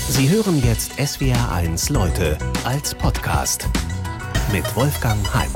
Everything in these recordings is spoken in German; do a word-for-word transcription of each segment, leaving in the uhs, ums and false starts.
Sie hören jetzt S W R eins Leute als Podcast mit Wolfgang Heim.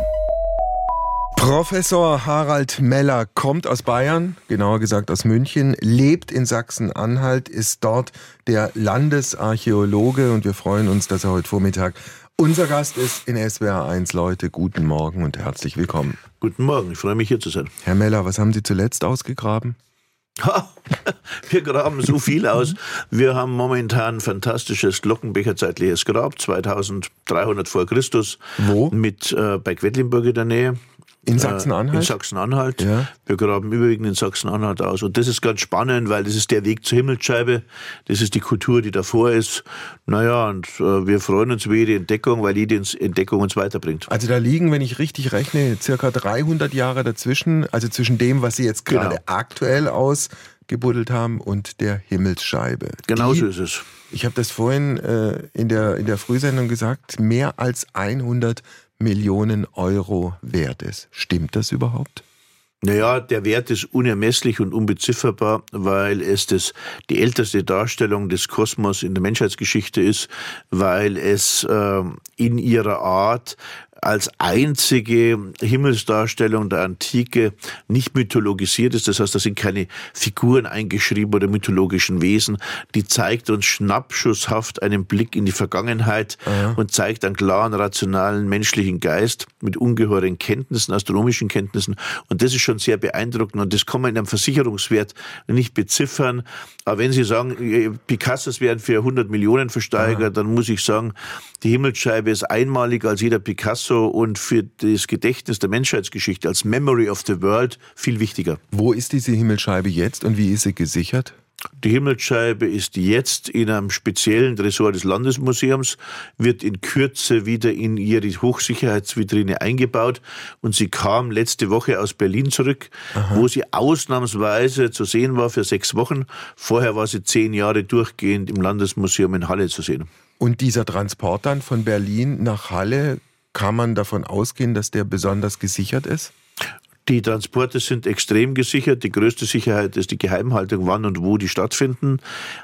Professor Harald Meller kommt aus Bayern, genauer gesagt aus München, lebt in Sachsen-Anhalt, ist dort der Landesarchäologe und wir freuen uns, dass er heute Vormittag unser Gast ist in S W R eins Leute. Guten Morgen und herzlich willkommen. Guten Morgen, ich freue mich hier zu sein. Herr Meller, was haben Sie zuletzt ausgegraben? Ha, wir graben so viel aus. Wir haben momentan ein fantastisches glockenbecherzeitliches Grab, zweitausenddreihundert vor Christus. Wo? Mit, äh, bei Quedlinburg in der Nähe. In Sachsen-Anhalt? In Sachsen-Anhalt. Ja. Wir graben überwiegend in Sachsen-Anhalt aus. Und das ist ganz spannend, weil das ist der Weg zur Himmelsscheibe. Das ist die Kultur, die davor ist. Naja, und äh, wir freuen uns über jede Entdeckung, weil jede Entdeckung uns weiterbringt. Also da liegen, wenn ich richtig rechne, circa dreihundert Jahre dazwischen. Also zwischen dem, was Sie jetzt gerade Genau. aktuell ausgebuddelt haben und der Himmelsscheibe. Genau die, so ist es. Ich habe das vorhin äh, in der, in der Frühsendung gesagt, mehr als hundert Millionen Euro wert ist. Stimmt das überhaupt? Naja, der Wert ist unermesslich und unbezifferbar, weil es das, die älteste Darstellung des Kosmos in der Menschheitsgeschichte ist, weil es äh, in ihrer Art als einzige Himmelsdarstellung der Antike nicht mythologisiert ist. Das heißt, da sind keine Figuren eingeschrieben oder mythologischen Wesen. Die zeigt uns schnappschusshaft einen Blick in die Vergangenheit Aha. und zeigt einen klaren, rationalen, menschlichen Geist mit ungeheuren Kenntnissen, astronomischen Kenntnissen. Und das ist schon sehr beeindruckend. Und das kann man in einem Versicherungswert nicht beziffern. Aber wenn Sie sagen, Picassos werden für hundert Millionen versteigert, Aha. dann muss ich sagen, die Himmelsscheibe ist einmalig als jeder Picasso und für das Gedächtnis der Menschheitsgeschichte als Memory of the World viel wichtiger. Wo ist diese Himmelsscheibe jetzt und wie ist sie gesichert? Die Himmelsscheibe ist jetzt in einem speziellen Tresor des Landesmuseums, wird in Kürze wieder in ihre Hochsicherheitsvitrine eingebaut und sie kam letzte Woche aus Berlin zurück, Aha. wo sie ausnahmsweise zu sehen war für sechs Wochen. Vorher war sie zehn Jahre durchgehend im Landesmuseum in Halle zu sehen. Und dieser Transport dann von Berlin nach Halle, kann man davon ausgehen, dass der besonders gesichert ist? Die Transporte sind extrem gesichert. Die größte Sicherheit ist die Geheimhaltung, wann und wo die stattfinden.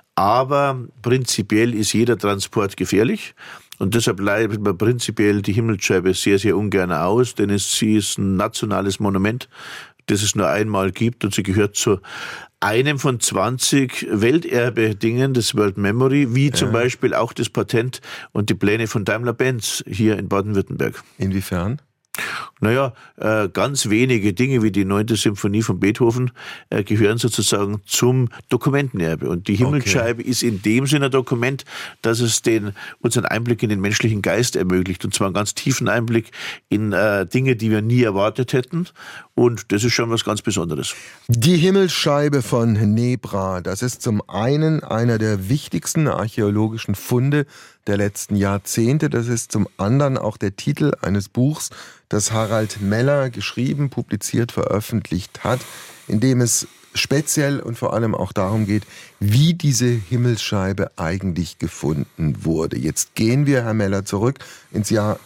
Aber prinzipiell ist jeder Transport gefährlich. Und deshalb leitet man prinzipiell die Himmelsscheibe sehr, sehr ungern aus, denn es, sie ist ein nationales Monument, das es nur einmal gibt und sie gehört zu einem von zwanzig Welterbe-Dingen des World Memory, wie ja. zum Beispiel auch das Patent und die Pläne von Daimler-Benz hier in Baden-Württemberg. Inwiefern? Naja, äh, ganz wenige Dinge wie die neunte Symphonie von Beethoven äh, gehören sozusagen zum Dokumentenerbe. Und die Himmelsscheibe okay. ist in dem Sinne ein Dokument, dass es den, uns einen Einblick in den menschlichen Geist ermöglicht. Und zwar einen ganz tiefen Einblick in äh, Dinge, die wir nie erwartet hätten. Und das ist schon was ganz Besonderes. Die Himmelsscheibe von Nebra, das ist zum einen einer der wichtigsten archäologischen Funde der letzten Jahrzehnte. Das ist zum anderen auch der Titel eines Buchs, das Harald Meller geschrieben, publiziert, veröffentlicht hat, in dem es speziell und vor allem auch darum geht, wie diese Himmelsscheibe eigentlich gefunden wurde. Jetzt gehen wir, Herr Meller, zurück ins Jahr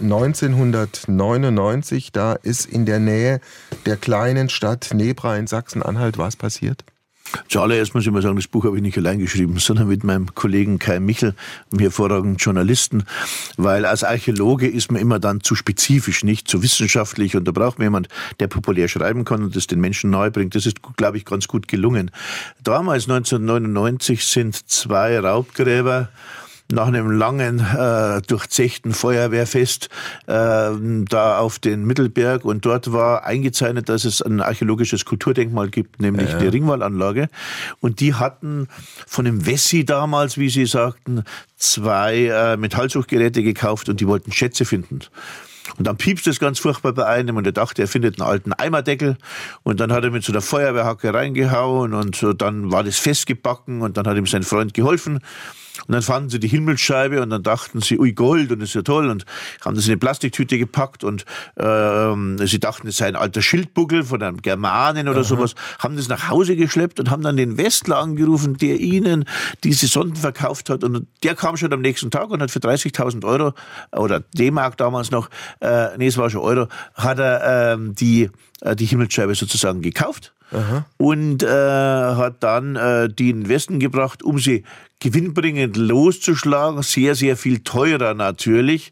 neunzehnhundertneunundneunzig. Da ist in der Nähe der kleinen Stadt Nebra in Sachsen-Anhalt was passiert? Zuallererst muss ich mal sagen, das Buch habe ich nicht allein geschrieben, sondern mit meinem Kollegen Kai Michel, einem hervorragenden Journalisten, weil als Archäologe ist man immer dann zu spezifisch, nicht zu wissenschaftlich und da braucht man jemand, der populär schreiben kann und das den Menschen nahe bringt. Das ist, glaube ich, ganz gut gelungen. Damals, neunzehnhundertneunundneunzig, sind zwei Raubgräber nach einem langen, äh, durchzechten Feuerwehrfest äh, da auf den Mittelberg und dort war eingezeichnet, dass es ein archäologisches Kulturdenkmal gibt, nämlich ja. die Ringwallanlage. Und die hatten von dem Wessi damals, wie sie sagten, zwei äh, Metallsuchgeräte gekauft und die wollten Schätze finden. Und dann piepst es ganz furchtbar bei einem und er dachte, er findet einen alten Eimerdeckel und dann hat er mit so einer Feuerwehrhacke reingehauen und so, dann war das festgebacken und dann hat ihm sein Freund geholfen. Und dann fanden sie die Himmelsscheibe und dann dachten sie, ui Gold und das ist ja toll und haben das in eine Plastiktüte gepackt und ähm, sie dachten, es sei ein alter Schildbuckel von einem Germanen oder Aha. sowas, haben das nach Hause geschleppt und haben dann den Westler angerufen, der ihnen diese Sonden verkauft hat und der kam schon am nächsten Tag und hat für dreißigtausend Euro oder D-Mark damals noch, äh, nee es war schon Euro, hat er ähm, die, äh, die Himmelsscheibe sozusagen gekauft. Aha. und äh, hat dann äh, die in den Westen gebracht, um sie gewinnbringend loszuschlagen, sehr, sehr viel teurer natürlich.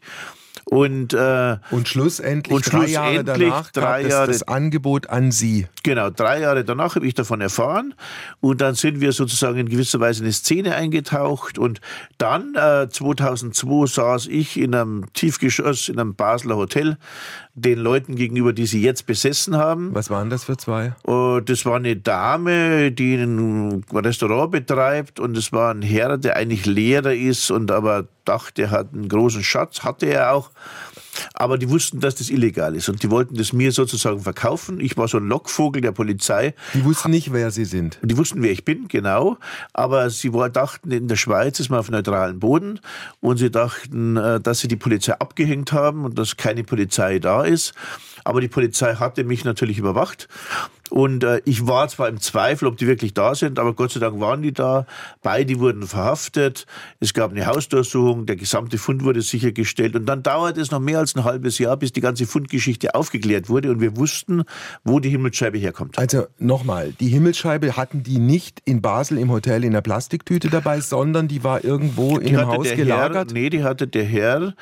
Und, äh, und schlussendlich, und drei Jahre danach drei gab Jahre, es das Angebot an Sie. Genau, drei Jahre danach habe ich davon erfahren und dann sind wir sozusagen in gewisser Weise in eine Szene eingetaucht und dann äh, zweitausendzwei saß ich in einem Tiefgeschoss in einem Basler Hotel den Leuten gegenüber, die sie jetzt besessen haben. Was waren das für zwei? Und das war eine Dame, die ein Restaurant betreibt und es war ein Herr, der eigentlich Lehrer ist und aber dachte, er hat einen großen Schatz, hatte er auch. Aber die wussten, dass das illegal ist und die wollten das mir sozusagen verkaufen. Ich war so ein Lockvogel der Polizei. Die wussten nicht, wer Sie sind. Die wussten, wer ich bin, genau. Aber sie dachten, in der Schweiz ist man auf neutralem Boden und sie dachten, dass sie die Polizei abgehängt haben und dass keine Polizei da ist. Aber die Polizei hatte mich natürlich überwacht. Und äh, ich war zwar im Zweifel, ob die wirklich da sind, aber Gott sei Dank waren die da. Beide wurden verhaftet. Es gab eine Hausdurchsuchung, der gesamte Fund wurde sichergestellt. Und dann dauerte es noch mehr als ein halbes Jahr, bis die ganze Fundgeschichte aufgeklärt wurde und wir wussten, wo die Himmelsscheibe herkommt. Also nochmal, die Himmelsscheibe hatten die nicht in Basel im Hotel in der Plastiktüte dabei, sondern die war irgendwo die in einem Haus gelagert? Herr, nee, die hatte der Herr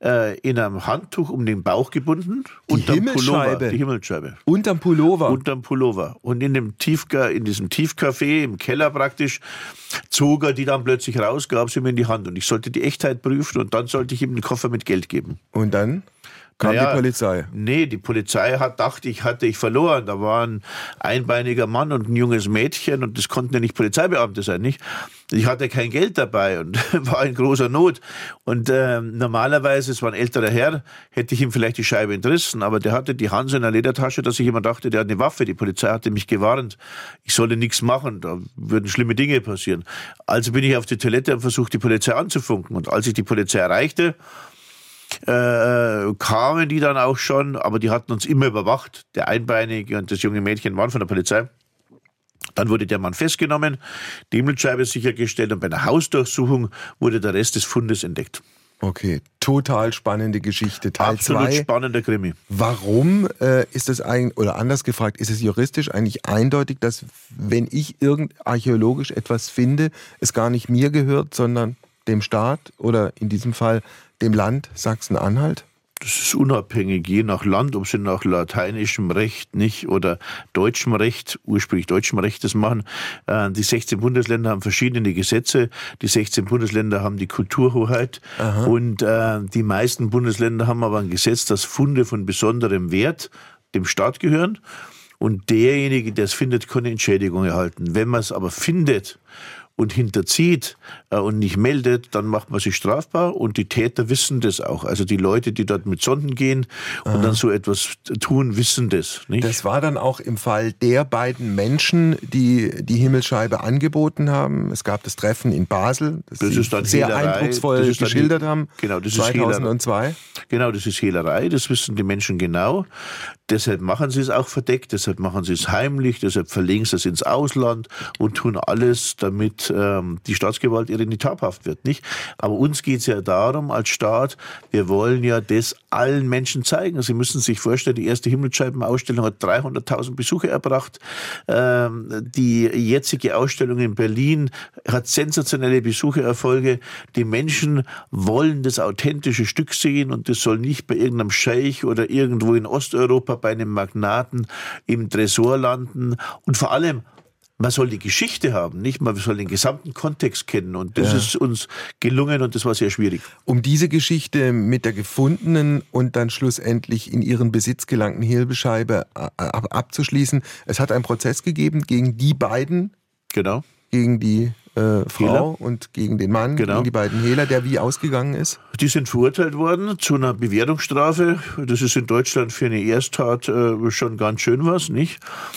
in einem Handtuch um den Bauch gebunden. Die unterm Himmelsscheibe? Pullover, die Himmelsscheibe. Unterm Pullover? Unterm Pullover. Und in, dem Tiefka, in diesem Tiefcafé, im Keller praktisch, zog er die dann plötzlich raus, gab sie mir in die Hand. Und ich sollte die Echtheit prüfen und dann sollte ich ihm einen Koffer mit Geld geben. Und dann kam naja, die Polizei? Nee, die Polizei hat dachte, ich hatte ich verloren. Da war ein einbeiniger Mann und ein junges Mädchen und das konnten ja nicht Polizeibeamte sein, nicht? Ich hatte kein Geld dabei und war in großer Not. Und äh, normalerweise, es war ein älterer Herr, hätte ich ihm vielleicht die Scheibe entrissen, aber der hatte die Hand in der Ledertasche, dass ich immer dachte, der hat eine Waffe. Die Polizei hatte mich gewarnt, ich solle nichts machen, da würden schlimme Dinge passieren. Also bin ich auf die Toilette und versucht, die Polizei anzufunken. Und als ich die Polizei erreichte, Äh, kamen die dann auch schon, aber die hatten uns immer überwacht. Der Einbeinige und das junge Mädchen waren von der Polizei. Dann wurde der Mann festgenommen, die Himmelsscheibe sichergestellt und bei einer Hausdurchsuchung wurde der Rest des Fundes entdeckt. Okay, total spannende Geschichte. Teil Absolut zwei. Spannender Krimi. Warum äh, ist es eigentlich, oder anders gefragt, ist es juristisch eigentlich eindeutig, dass wenn ich irgend archäologisch etwas finde, es gar nicht mir gehört, sondern dem Staat oder in diesem Fall dem Land Sachsen-Anhalt? Das ist unabhängig, je nach Land, ob sie nach lateinischem Recht nicht oder deutschem Recht, ursprünglich deutschem Recht das machen. Die sechzehn Bundesländer haben verschiedene Gesetze. Die sechzehn Bundesländer haben die Kulturhoheit. Aha. Und äh, die meisten Bundesländer haben aber ein Gesetz, dass Funde von besonderem Wert dem Staat gehören. Und derjenige, der es findet, kann eine Entschädigung erhalten. Wenn man es aber findet und hinterzieht äh, und nicht meldet, dann macht man sich strafbar und die Täter wissen das auch. Also die Leute, die dort mit Sonden gehen und ah. dann so etwas tun, wissen das. Nicht? Das war dann auch im Fall der beiden Menschen, die die Himmelsscheibe angeboten haben. Es gab das Treffen in Basel, das, das Sie ist dann sehr Hehlerei. eindrucksvoll das geschildert die, haben, genau, das zweitausendzwei. Ist genau, das ist Hehlerei, das wissen die Menschen genau. Deshalb machen sie es auch verdeckt, deshalb machen sie es heimlich, deshalb verlegen sie es ins Ausland und tun alles, damit ähm, die Staatsgewalt ihr nicht habhaft wird. Nicht? Aber uns geht es ja darum, als Staat, wir wollen ja das allen Menschen zeigen. Sie müssen sich vorstellen, die erste Himmelsscheibenausstellung hat dreihunderttausend Besucher erbracht. Ähm, die jetzige Ausstellung in Berlin hat sensationelle Besuchererfolge. Die Menschen wollen das authentische Stück sehen und das soll nicht bei irgendeinem Scheich oder irgendwo in Osteuropa bei einem Magnaten im Tresor landen. Und vor allem, man soll die Geschichte haben, nicht? Man soll den gesamten Kontext kennen. Und das ja. ist uns gelungen und das war sehr schwierig. Um diese Geschichte mit der gefundenen und dann schlussendlich in ihren Besitz gelangten Himmelsscheibe abzuschließen, es hat einen Prozess gegeben gegen die beiden, genau. gegen die äh, Frau Hehler. Und gegen den Mann, genau. gegen die beiden Hehler, der wie ausgegangen ist? Die sind verurteilt worden zu einer Bewährungsstrafe. Das ist in Deutschland für eine Ersttat äh, schon ganz schön was, nicht?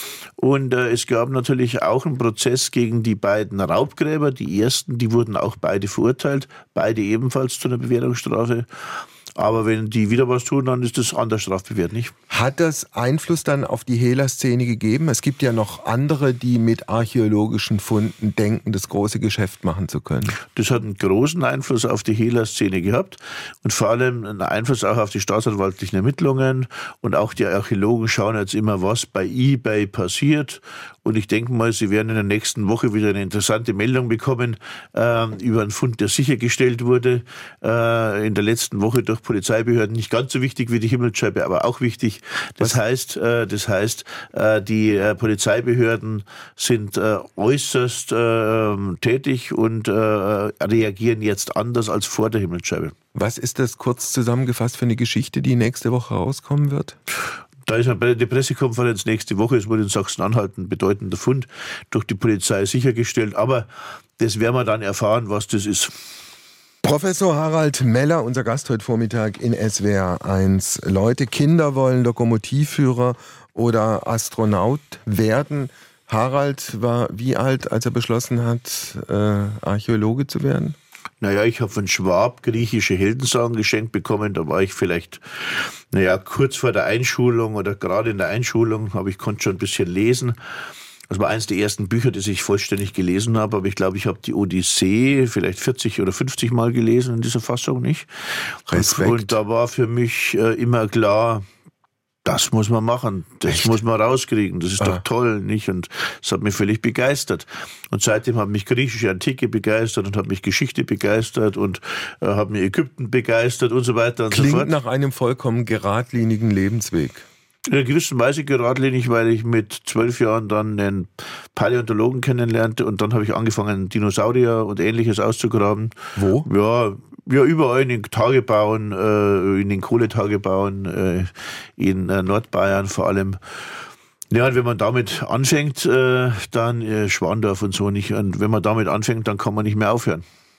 Und äh, es gab natürlich auch einen Prozess gegen die beiden Raubgräber. Die ersten, die wurden auch beide verurteilt, beide ebenfalls zu einer Bewährungsstrafe. Aber wenn die wieder was tun, dann ist das anders strafbewehrt, nicht? Hat das Einfluss dann auf die Hehler-Szene gegeben? Es gibt ja noch andere, die mit archäologischen Funden denken, das große Geschäft machen zu können. Das hat einen großen Einfluss auf die Hehler-Szene gehabt und vor allem einen Einfluss auch auf die staatsanwaltlichen Ermittlungen. Und auch die Archäologen schauen jetzt immer, was bei eBay passiert. Und ich denke mal, Sie werden in der nächsten Woche wieder eine interessante Meldung bekommen äh, über einen Fund, der sichergestellt wurde äh, in der letzten Woche durch Polizeibehörden. Nicht ganz so wichtig wie die Himmelsscheibe, aber auch wichtig. Das Was? heißt, äh, das heißt, äh, die äh, Polizeibehörden sind äh, äußerst äh, tätig und äh, reagieren jetzt anders als vor der Himmelsscheibe. Was ist das kurz zusammengefasst für eine Geschichte, die nächste Woche rauskommen wird? Da ist die Pressekonferenz nächste Woche. Es wurde in Sachsen-Anhalt ein bedeutender Fund durch die Polizei sichergestellt. Aber das werden wir dann erfahren, was das ist. Professor Harald Meller, unser Gast heute Vormittag in S W R eins. Leute, Kinder wollen Lokomotivführer oder Astronaut werden. Harald war wie alt, als er beschlossen hat, äh, Archäologe zu werden? Naja, ich habe von Schwab griechische Heldensagen geschenkt bekommen. Da war ich vielleicht, naja, kurz vor der Einschulung oder gerade in der Einschulung, aber ich konnte schon ein bisschen lesen. Das war eines der ersten Bücher, das ich vollständig gelesen habe. Aber ich glaube, ich habe die Odyssee vielleicht vierzig oder fünfzig Mal gelesen in dieser Fassung, nicht? Respekt. Und, und da war für mich äh, immer klar, das muss man machen, das Echt? muss man rauskriegen, das ist ah. doch toll, nicht? Und das hat mich völlig begeistert. Und seitdem hat mich griechische Antike begeistert und hat mich Geschichte begeistert und äh, hat mich Ägypten begeistert und so weiter und Klingt so fort. Nach einem vollkommen geradlinigen Lebensweg. In einer gewissen Weise geradlinig, weil ich mit zwölf Jahren dann einen Paläontologen kennenlernte und dann habe ich angefangen, Dinosaurier und Ähnliches auszugraben. Wo? Ja, ja, überall in den Tagebauen, äh, in den Kohletagebauen, äh, in äh, Nordbayern vor allem. Ja, und wenn man damit anfängt, äh, dann äh, Schwandorf und so nicht. Und wenn man damit anfängt, dann kann man nicht mehr aufhören.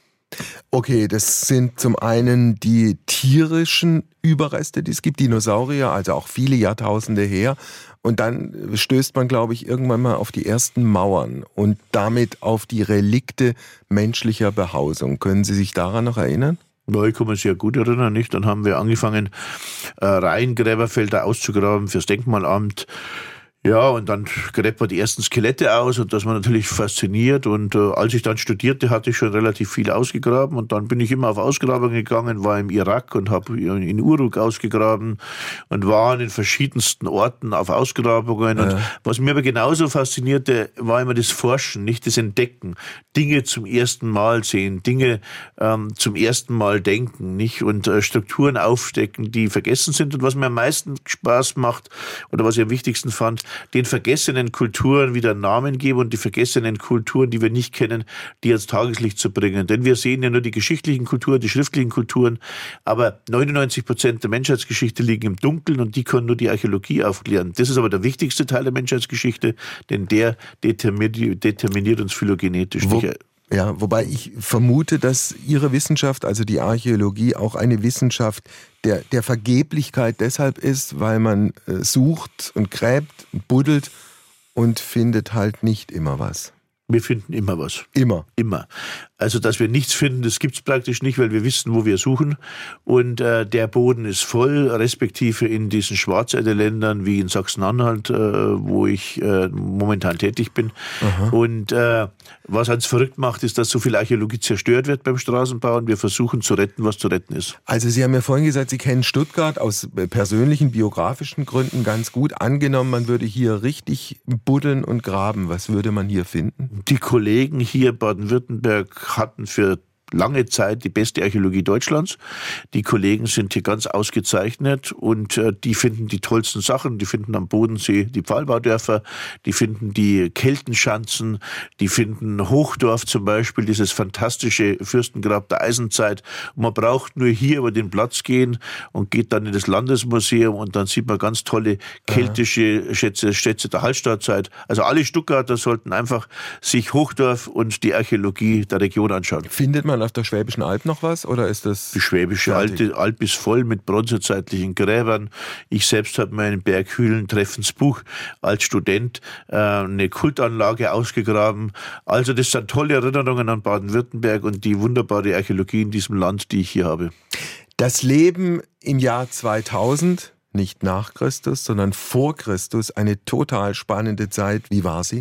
Okay, das sind zum einen die tierischen Überreste, die es gibt, Dinosaurier, also auch viele Jahrtausende her. Und dann stößt man, glaube ich, irgendwann mal auf die ersten Mauern und damit auf die Relikte menschlicher Behausung. Können Sie sich daran noch erinnern? Ja, ich kann mich sehr gut erinnern, nicht? Dann haben wir angefangen, äh, Reihengräberfelder auszugraben fürs Denkmalamt. Ja, und dann gräbt man die ersten Skelette aus und das war natürlich fasziniert. Und äh, als ich dann studierte, hatte ich schon relativ viel ausgegraben. Und dann bin ich immer auf Ausgrabungen gegangen, war im Irak und habe in Uruk ausgegraben und war an den verschiedensten Orten auf Ausgrabungen. Und ja. was mir aber genauso faszinierte, war immer das Forschen, nicht das Entdecken. Dinge zum ersten Mal sehen, Dinge ähm, zum ersten Mal denken, nicht? Und äh, Strukturen aufdecken, die vergessen sind. Und was mir am meisten Spaß macht oder was ich am wichtigsten fand, den vergessenen Kulturen wieder Namen geben und die vergessenen Kulturen, die wir nicht kennen, die ans Tageslicht zu bringen. Denn wir sehen ja nur die geschichtlichen Kulturen, die schriftlichen Kulturen, aber neunundneunzig Prozent der Menschheitsgeschichte liegen im Dunkeln und die kann nur die Archäologie aufklären. Das ist aber der wichtigste Teil der Menschheitsgeschichte, denn der determiniert, determiniert uns phylogenetisch. Wo Ja, wobei ich vermute, dass Ihre Wissenschaft, also die Archäologie, auch eine Wissenschaft der, der Vergeblichkeit deshalb ist, weil man äh, sucht und gräbt und buddelt und findet halt nicht immer was. Wir finden immer was. Immer? Immer. Also, dass wir nichts finden, das gibt's praktisch nicht, weil wir wissen, wo wir suchen. Und äh, der Boden ist voll, respektive in diesen Schwarzerde-Ländern wie in Sachsen-Anhalt, äh, wo ich äh, momentan tätig bin. Aha. Und äh, was uns verrückt macht, ist, dass so viel Archäologie zerstört wird beim Straßenbau und wir versuchen zu retten, was zu retten ist. Also Sie haben ja vorhin gesagt, Sie kennen Stuttgart aus persönlichen, biografischen Gründen ganz gut. Angenommen, man würde hier richtig buddeln und graben. Was würde man hier finden? Die Kollegen hier Baden-Württemberg hatten für lange Zeit die beste Archäologie Deutschlands. Die Kollegen sind hier ganz ausgezeichnet und äh, die finden die tollsten Sachen. Die finden am Bodensee die Pfahlbaudörfer, die finden die Keltenschanzen, die finden Hochdorf zum Beispiel, dieses fantastische Fürstengrab der Eisenzeit. Und man braucht nur hier über den Platz gehen und geht dann in das Landesmuseum und dann sieht man ganz tolle keltische Schätze, Schätze der Hallstattzeit. Also alle Stuttgarter sollten einfach sich Hochdorf und die Archäologie der Region anschauen. Findet man auf der Schwäbischen Alb noch was oder ist das? Die Schwäbische Alte, Alb ist voll mit bronzezeitlichen Gräbern. Ich selbst habe meinen Berghülen Treffensbuch als Student äh, eine Kultanlage ausgegraben. Also das sind tolle Erinnerungen an Baden-Württemberg und die wunderbare Archäologie in diesem Land, die ich hier habe. Das Leben im Jahr zweitausend, nicht nach Christus, sondern vor Christus, eine total spannende Zeit. Wie war sie?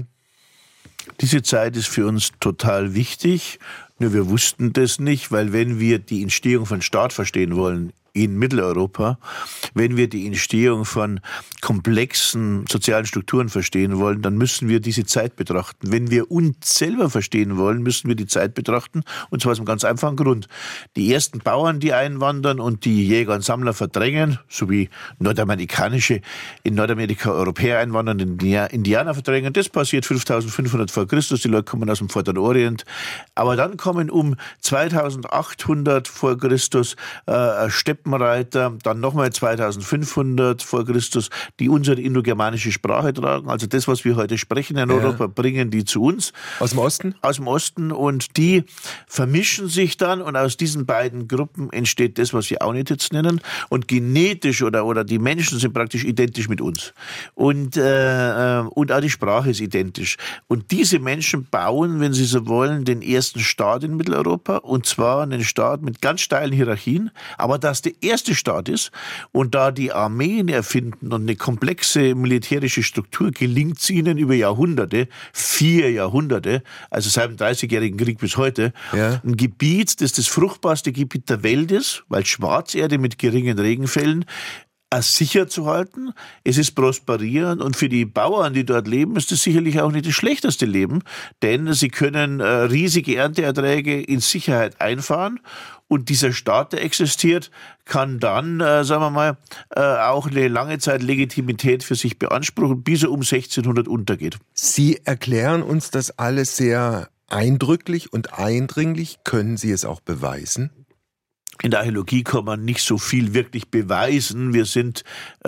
Diese Zeit ist für uns total wichtig. Nur wir wussten das nicht, weil wenn wir die Entstehung von Staat verstehen wollen, in Mitteleuropa. Wenn wir die Entstehung von komplexen sozialen Strukturen verstehen wollen, dann müssen wir diese Zeit betrachten. Wenn wir uns selber verstehen wollen, müssen wir die Zeit betrachten, und zwar aus einem ganz einfachen Grund. Die ersten Bauern, die einwandern und die Jäger und Sammler verdrängen, sowie nordamerikanische, in Nordamerika Europäer einwandern, Indianer verdrängen, das passiert fünftausendfünfhundert vor Christus, die Leute kommen aus dem Vorderen Orient. Aber dann kommen um zweitausendachthundert vor Christus äh, Steppenreiter, dann nochmal zweitausendfünfhundert vor Christus, die unsere indogermanische Sprache tragen, also das, was wir heute sprechen in ja. Europa, bringen die zu uns. Aus dem Osten? Aus dem Osten, und die vermischen sich dann, und aus diesen beiden Gruppen entsteht das, was wir Aunitits nennen, und genetisch oder, oder die Menschen sind praktisch identisch mit uns. Und, äh, und auch die Sprache ist identisch. Und diese Menschen bauen, wenn sie so wollen, den ersten Staat in Mitteleuropa, und zwar einen Staat mit ganz steilen Hierarchien, aber dass der erste Staat ist und da die Armeen erfinden und eine komplexe militärische Struktur, gelingt es ihnen über Jahrhunderte, vier Jahrhunderte, also seit dem dreißigjährigen Krieg bis heute, ja. ein Gebiet, das das fruchtbarste Gebiet der Welt ist, weil Schwarzerde mit geringen Regenfällen, sicher zu halten. Es ist prosperierend, und für die Bauern, die dort leben, ist es sicherlich auch nicht das schlechteste Leben, denn sie können äh, riesige Ernteerträge in Sicherheit einfahren, und dieser Staat, der existiert, kann dann, äh, sagen wir mal, äh, auch eine lange Zeit Legitimität für sich beanspruchen, bis er um sechzehnhundert untergeht. Sie erklären uns das alles sehr eindrücklich und eindringlich. Können Sie es auch beweisen? In der Archäologie kann man nicht so viel wirklich beweisen. Wir sind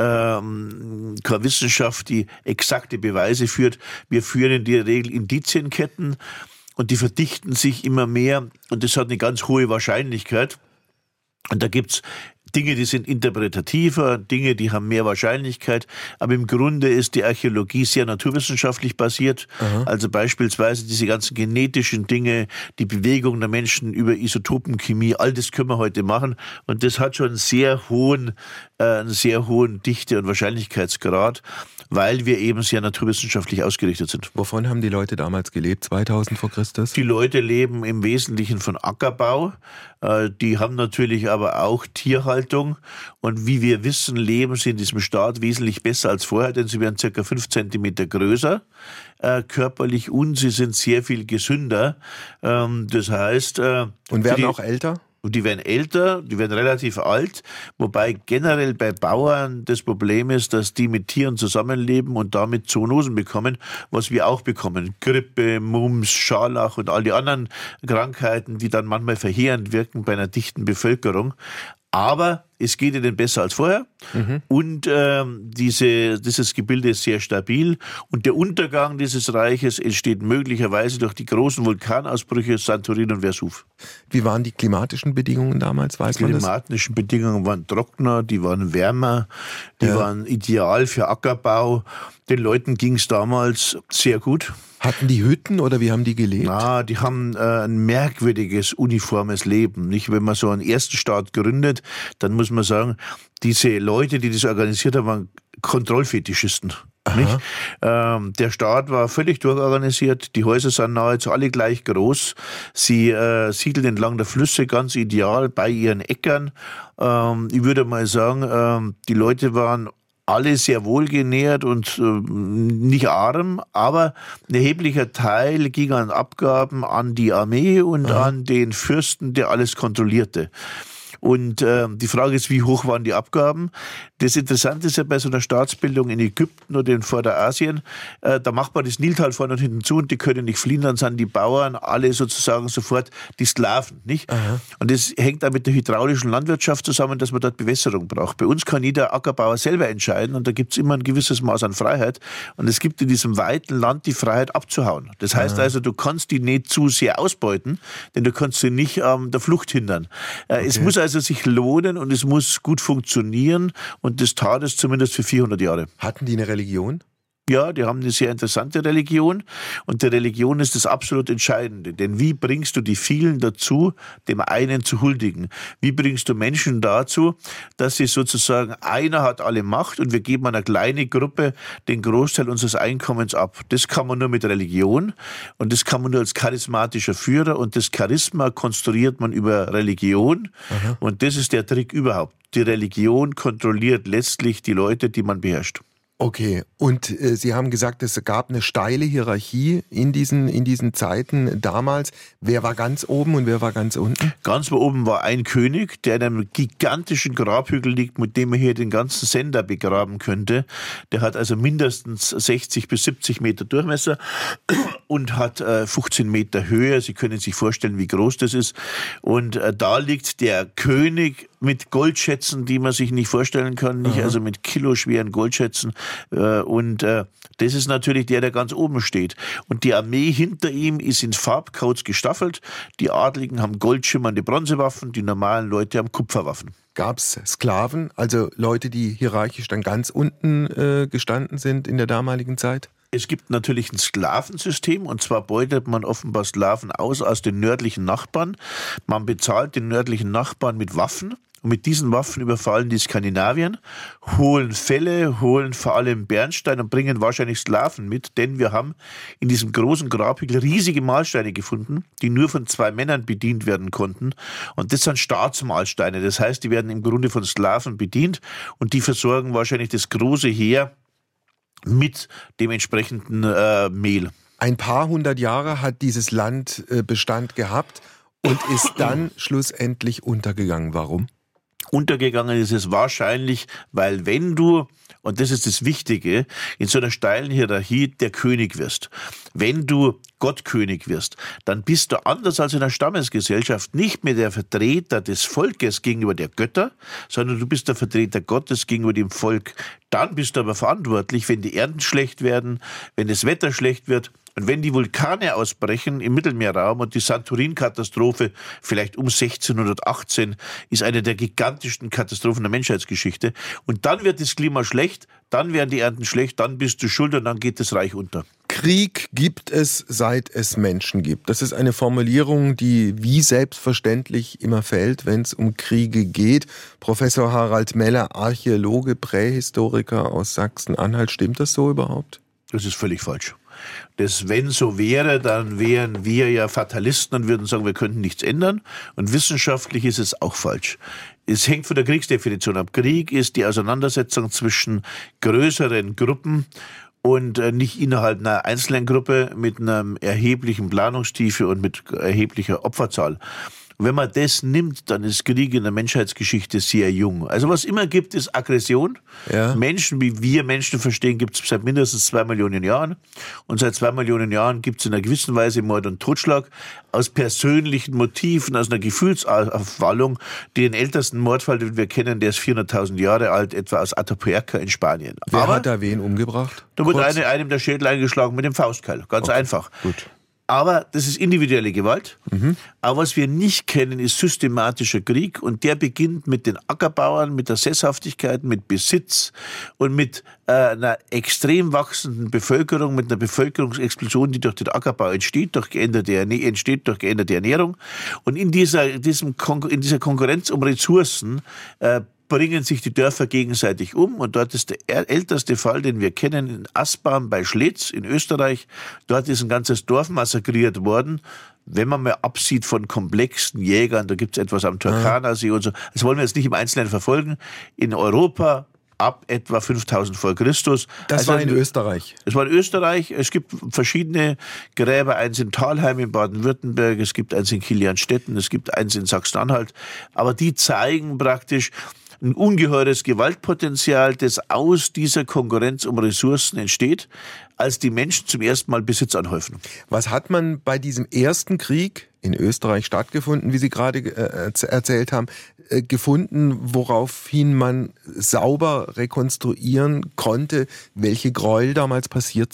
ähm, keine Wissenschaft, die exakte Beweise führt. Wir führen in der Regel Indizienketten, und die verdichten sich immer mehr, und das hat eine ganz hohe Wahrscheinlichkeit. Und da gibt's Dinge, die sind interpretativer, Dinge, die haben mehr Wahrscheinlichkeit, aber im Grunde ist die Archäologie sehr naturwissenschaftlich basiert. Aha. Also beispielsweise diese ganzen genetischen Dinge, die Bewegung der Menschen über Isotopenchemie, all das können wir heute machen, und das hat schon einen sehr hohen, äh, einen sehr hohen Dichte- und Wahrscheinlichkeitsgrad, weil wir eben sehr naturwissenschaftlich ausgerichtet sind. Wovon haben die Leute damals gelebt, zweitausend vor Christus? Die Leute leben im Wesentlichen von Ackerbau. Die haben natürlich aber auch Tierhaltung. Und wie wir wissen, leben sie in diesem Staat wesentlich besser als vorher, denn sie werden circa fünf Zentimeter größer körperlich, und sie sind sehr viel gesünder. Das heißt... Und werden auch älter? Und die werden älter, die werden relativ alt, wobei generell bei Bauern das Problem ist, dass die mit Tieren zusammenleben und damit Zoonosen bekommen, was wir auch bekommen. Grippe, Mumps, Scharlach und all die anderen Krankheiten, die dann manchmal verheerend wirken bei einer dichten Bevölkerung. Aber es geht ihnen besser als vorher, mhm. und ähm, diese, dieses Gebilde ist sehr stabil, und der Untergang dieses Reiches entsteht möglicherweise durch die großen Vulkanausbrüche Santorin und Vesuv. Wie waren die klimatischen Bedingungen damals, weiß man das? Die klimatischen Bedingungen waren trockener, die waren wärmer, die ja. waren ideal für Ackerbau. Den Leuten ging es damals sehr gut. Hatten die Hütten oder wie haben die gelebt? Na, die haben äh, ein merkwürdiges, uniformes Leben. Nicht, wenn man so einen ersten Staat gründet, dann muss man sagen, diese Leute, die das organisiert haben, waren Kontrollfetischisten. Nicht? Ähm, der Staat war völlig durchorganisiert, die Häuser sind nahezu alle gleich groß, sie äh, siedeln entlang der Flüsse ganz ideal bei ihren Äckern. Ähm, ich würde mal sagen, ähm, die Leute waren alle sehr wohlgenährt und äh, nicht arm, aber ein erheblicher Teil ging an Abgaben an die Armee und Aha. an den Fürsten, der alles kontrollierte. Und äh, die Frage ist, wie hoch waren die Abgaben? Das Interessante ist ja bei so einer Staatsbildung in Ägypten oder in Vorderasien, äh, da macht man das Niltal vorne und hinten zu und die können nicht fliehen, dann sind die Bauern alle sozusagen sofort die Sklaven, nicht? Aha. Und das hängt auch mit der hydraulischen Landwirtschaft zusammen, dass man dort Bewässerung braucht. Bei uns kann jeder Ackerbauer selber entscheiden und da gibt es immer ein gewisses Maß an Freiheit und es gibt in diesem weiten Land die Freiheit abzuhauen. Das heißt Aha. also, du kannst die nicht zu sehr ausbeuten, denn du kannst sie nicht ähm, der Flucht hindern. Äh, okay. Es muss also sich lohnen und es muss gut funktionieren und das tat es zumindest für vierhundert Jahre. Hatten die eine Religion? Ja, die haben eine sehr interessante Religion und die Religion ist das absolut Entscheidende. Denn wie bringst du die vielen dazu, dem einen zu huldigen? Wie bringst du Menschen dazu, dass sie sozusagen, einer hat alle Macht und wir geben einer kleinen Gruppe den Großteil unseres Einkommens ab? Das kann man nur mit Religion und das kann man nur als charismatischer Führer und das Charisma konstruiert man über Religion. Aha. Und das ist der Trick überhaupt. Die Religion kontrolliert letztlich die Leute, die man beherrscht. Okay, und äh, Sie haben gesagt, es gab eine steile Hierarchie in diesen, in diesen Zeiten damals. Wer war ganz oben und wer war ganz unten? Ganz oben war ein König, der in einem gigantischen Grabhügel liegt, mit dem er hier den ganzen Sender begraben könnte. Der hat also mindestens sechzig bis siebzig Meter Durchmesser und hat äh, fünfzehn Meter Höhe. Sie können sich vorstellen, wie groß das ist. Und äh, da liegt der König mit Goldschätzen, die man sich nicht vorstellen kann, nicht? Aha. Also mit kiloschweren Goldschätzen. Und äh, das ist natürlich der, der ganz oben steht. Und die Armee hinter ihm ist in Farbcodes gestaffelt. Die Adligen haben goldschimmernde Bronzewaffen, die normalen Leute haben Kupferwaffen. Gab es Sklaven, also Leute, die hierarchisch dann ganz unten äh, gestanden sind in der damaligen Zeit? Es gibt natürlich ein Sklavensystem, und zwar beutet man offenbar Sklaven aus aus den nördlichen Nachbarn. Man bezahlt den nördlichen Nachbarn mit Waffen. Und mit diesen Waffen überfallen die Skandinavien, holen Felle, holen vor allem Bernstein und bringen wahrscheinlich Sklaven mit, denn wir haben in diesem großen Grabhügel riesige Mahlsteine gefunden, die nur von zwei Männern bedient werden konnten. Und das sind Staatsmahlsteine, das heißt, die werden im Grunde von Sklaven bedient und die versorgen wahrscheinlich das große Heer mit dem entsprechenden äh, Mehl. Ein paar hundert Jahre hat dieses Land äh, Bestand gehabt und ist dann schlussendlich untergegangen. Warum? Untergegangen ist es wahrscheinlich, weil wenn du, und das ist das Wichtige, in so einer steilen Hierarchie der König wirst, wenn du Gottkönig wirst, dann bist du anders als in einer Stammesgesellschaft nicht mehr der Vertreter des Volkes gegenüber der Götter, sondern du bist der Vertreter Gottes gegenüber dem Volk. Dann bist du aber verantwortlich, wenn die Ernten schlecht werden, wenn das Wetter schlecht wird. Und wenn die Vulkane ausbrechen im Mittelmeerraum und die Santorin-Katastrophe vielleicht um sechzehnhundertachtzehn ist eine der gigantischsten Katastrophen der Menschheitsgeschichte. Und dann wird das Klima schlecht, dann werden die Ernten schlecht, dann bist du schuld und dann geht das Reich unter. Krieg gibt es, seit es Menschen gibt. Das ist eine Formulierung, die wie selbstverständlich immer fällt, wenn es um Kriege geht. Professor Harald Meller, Archäologe, Prähistoriker aus Sachsen-Anhalt. Stimmt das so überhaupt? Das ist völlig falsch. Das, wenn so wäre, dann wären wir ja Fatalisten und würden sagen, wir könnten nichts ändern. Und wissenschaftlich ist es auch falsch. Es hängt von der Kriegsdefinition ab. Krieg ist die Auseinandersetzung zwischen größeren Gruppen und nicht innerhalb einer einzelnen Gruppe mit einer erheblichen Planungstiefe und mit erheblicher Opferzahl. Wenn man das nimmt, dann ist Krieg in der Menschheitsgeschichte sehr jung. Also was immer gibt, ist Aggression. Ja. Menschen, wie wir Menschen verstehen, gibt es seit mindestens zwei Millionen Jahren. Und seit zwei Millionen Jahren gibt es in einer gewissen Weise Mord und Totschlag aus persönlichen Motiven, aus einer Gefühlsaufwallung. Den ältesten Mordfall, den wir kennen, der ist vierhunderttausend Jahre alt, etwa aus Atapuerca in Spanien. Wer Aber hat da wen umgebracht? Da wurde eine, einem der Schädel eingeschlagen mit dem Faustkeil. Ganz okay. Einfach. Gut. Aber das ist individuelle Gewalt. Mhm. Aber was wir nicht kennen, ist systematischer Krieg. Und der beginnt mit den Ackerbauern, mit der Sesshaftigkeit, mit Besitz und mit äh, einer extrem wachsenden Bevölkerung, mit einer Bevölkerungsexplosion, die durch den Ackerbau entsteht, durch geänderte, entsteht durch geänderte Ernährung. Und in dieser, diesem Kon- in dieser Konkurrenz um Ressourcen äh, bringen sich die Dörfer gegenseitig um. Und dort ist der älteste Fall, den wir kennen, in Aspam bei Schlitz in Österreich. Dort ist ein ganzes Dorf massakriert worden. Wenn man mal absieht von komplexen Jägern, da gibt es etwas am Turkana-See und so. Das wollen wir jetzt nicht im Einzelnen verfolgen. In Europa ab etwa fünftausend vor Christus. Das also war in Österreich? Es war in Österreich. Es gibt verschiedene Gräber. Eins in Thalheim in Baden-Württemberg, es gibt eins in Kilianstetten, es gibt eins in Sachsen-Anhalt. Aber die zeigen praktisch ein ungeheures Gewaltpotenzial, das aus dieser Konkurrenz um Ressourcen entsteht, als die Menschen zum ersten Mal Besitz anhäufen. Was hat man bei diesem ersten Krieg in Österreich stattgefunden, wie Sie gerade äh, erzählt haben, äh, gefunden, woraufhin man sauber rekonstruieren konnte, welche Gräuel damals passiert sind?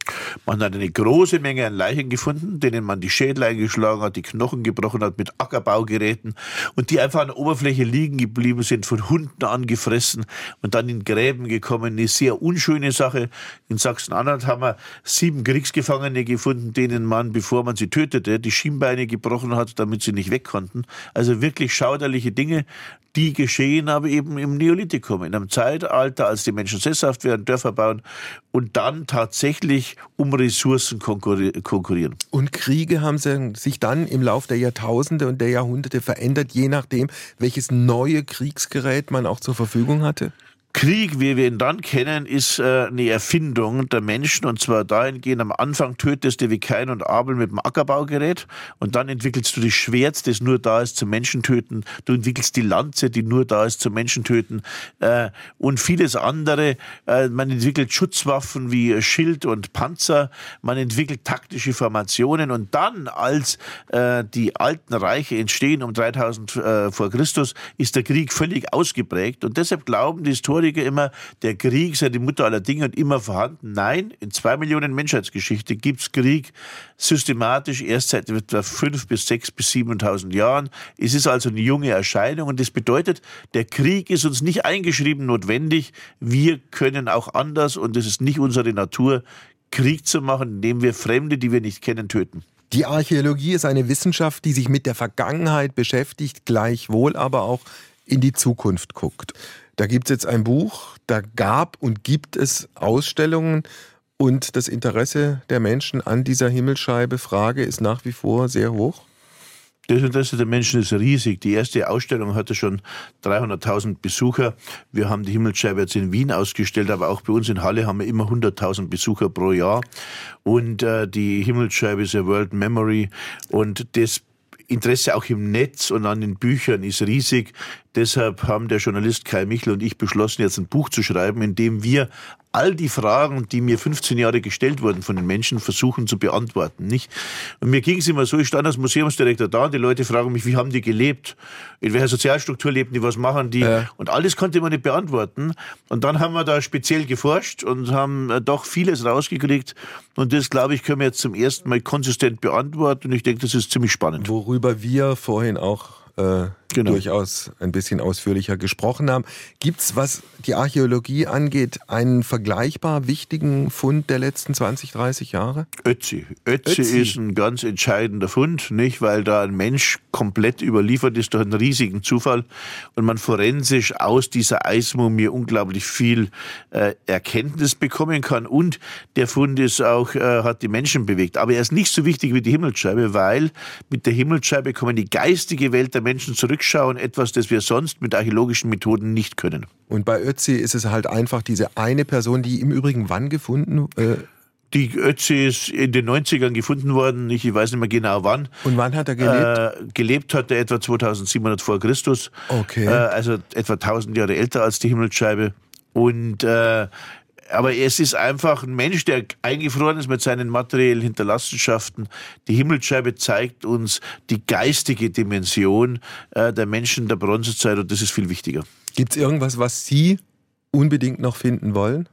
Man hat eine große Menge an Leichen gefunden, denen man die Schädel eingeschlagen hat, die Knochen gebrochen hat mit Ackerbaugeräten und die einfach an der Oberfläche liegen geblieben sind, von Hunden angefressen und dann in Gräben gekommen. Eine sehr unschöne Sache. In Sachsen-Anhalt haben wir sieben Kriegsgefangene gefunden, denen man, bevor man sie tötete, die Schienbeine gebrochen hat, damit sie nicht weg konnten. Also wirklich schauderliche Dinge, die geschehen aber eben im Neolithikum, in einem Zeitalter, als die Menschen sesshaft werden, Dörfer bauen und dann tatsächlich um Ressourcen konkurrieren. Und Kriege haben sich dann im Laufe der Jahrtausende und der Jahrhunderte verändert, je nachdem, welches neue Kriegsgerät man auch zur Verfügung hatte? Krieg, wie wir ihn dann kennen, ist äh, eine Erfindung der Menschen, und zwar dahingehend, am Anfang tötest du wie Kain und Abel mit dem Ackerbaugerät und dann entwickelst du das Schwert, das nur da ist zum Menschentöten, du entwickelst die Lanze, die nur da ist zum Menschentöten äh, und vieles andere. Äh, man entwickelt Schutzwaffen wie Schild und Panzer, man entwickelt taktische Formationen und dann, als äh, die alten Reiche entstehen um dreitausend äh, vor Christus, ist der Krieg völlig ausgeprägt und deshalb glauben die Historiker immer, der Krieg sei die Mutter aller Dinge und immer vorhanden. Nein, in zwei Millionen Menschheitsgeschichte gibt es Krieg systematisch erst seit etwa fünf bis sechs bis siebentausend Jahren. Es ist also eine junge Erscheinung und das bedeutet, der Krieg ist uns nicht eingeschrieben notwendig. Wir können auch anders und es ist nicht unsere Natur, Krieg zu machen, indem wir Fremde, die wir nicht kennen, töten. Die Archäologie ist eine Wissenschaft, die sich mit der Vergangenheit beschäftigt, gleichwohl aber auch in die Zukunft guckt. Da gibt es jetzt ein Buch, da gab und gibt es Ausstellungen und das Interesse der Menschen an dieser Himmelsscheibe-Frage ist nach wie vor sehr hoch. Das Interesse der Menschen ist riesig. Die erste Ausstellung hatte schon dreihunderttausend Besucher. Wir haben die Himmelsscheibe jetzt in Wien ausgestellt, aber auch bei uns in Halle haben wir immer hunderttausend Besucher pro Jahr. Und äh, die Himmelsscheibe ist a World Memory und das Interesse auch im Netz und an den Büchern ist riesig. Deshalb haben der Journalist Kai Michel und ich beschlossen, jetzt ein Buch zu schreiben, in dem wir all die Fragen, die mir fünfzehn Jahre gestellt wurden von den Menschen, versuchen zu beantworten. Nicht? Und mir ging es immer so, ich stand als Museumsdirektor da und die Leute fragen mich, wie haben die gelebt? In welcher Sozialstruktur lebten die? Was machen die? Ja. Und alles konnte man nicht beantworten. Und dann haben wir da speziell geforscht und haben doch vieles rausgekriegt. Und das, glaube ich, können wir jetzt zum ersten Mal konsistent beantworten. Und ich denke, das ist ziemlich spannend. Worüber wir vorhin auch Äh, genau. durchaus ein bisschen ausführlicher gesprochen haben. Gibt es, was die Archäologie angeht, einen vergleichbar wichtigen Fund der letzten zwanzig, dreißig Jahre? Ötzi. Ötzi, Ötzi ist ein ganz entscheidender Fund, nicht, weil da ein Mensch komplett überliefert ist durch einen riesigen Zufall und man forensisch aus dieser Eismumie unglaublich viel äh, Erkenntnis bekommen kann und der Fund ist auch, äh, hat die Menschen bewegt. Aber er ist nicht so wichtig wie die Himmelsscheibe, weil mit der Himmelsscheibe kommen die geistige Welt der Menschen zurückschauen, etwas, das wir sonst mit archäologischen Methoden nicht können. Und bei Ötzi ist es halt einfach diese eine Person, die im Übrigen wann gefunden? Äh Die Ötzi ist in den neunzigern gefunden worden, ich weiß nicht mehr genau wann. Und wann hat er gelebt? Äh, gelebt hat er etwa zweitausendsiebenhundert vor Christus. Okay. Äh, also etwa tausend Jahre älter als die Himmelsscheibe. Und äh, aber es ist einfach ein Mensch, der eingefroren ist mit seinen materiellen Hinterlassenschaften. Die Himmelsscheibe zeigt uns die geistige Dimension äh, der Menschen der Bronzezeit und das ist viel wichtiger. Gibt es irgendwas, was Sie unbedingt noch finden wollen?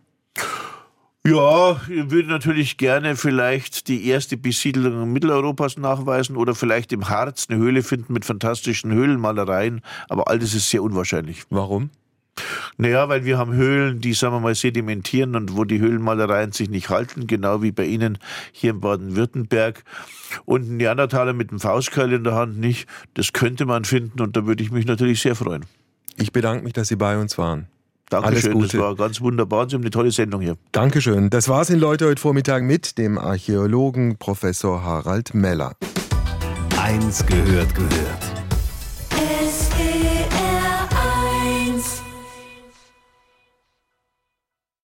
Ja, ich würde natürlich gerne vielleicht die erste Besiedlung Mitteleuropas nachweisen oder vielleicht im Harz eine Höhle finden mit fantastischen Höhlenmalereien, aber all das ist sehr unwahrscheinlich. Warum? Naja, weil wir haben Höhlen, die, sagen wir mal, sedimentieren und wo die Höhlenmalereien sich nicht halten, genau wie bei Ihnen hier in Baden-Württemberg. Und ein Neandertaler mit einem Faustkeil in der Hand nicht, das könnte man finden und da würde ich mich natürlich sehr freuen. Ich bedanke mich, dass Sie bei uns waren. Dankeschön, das war ganz wunderbar und Sie haben eine tolle Sendung hier. Dankeschön. Das war's in Leute heute Vormittag mit dem Archäologen Professor Harald Meller. Eins gehört gehört.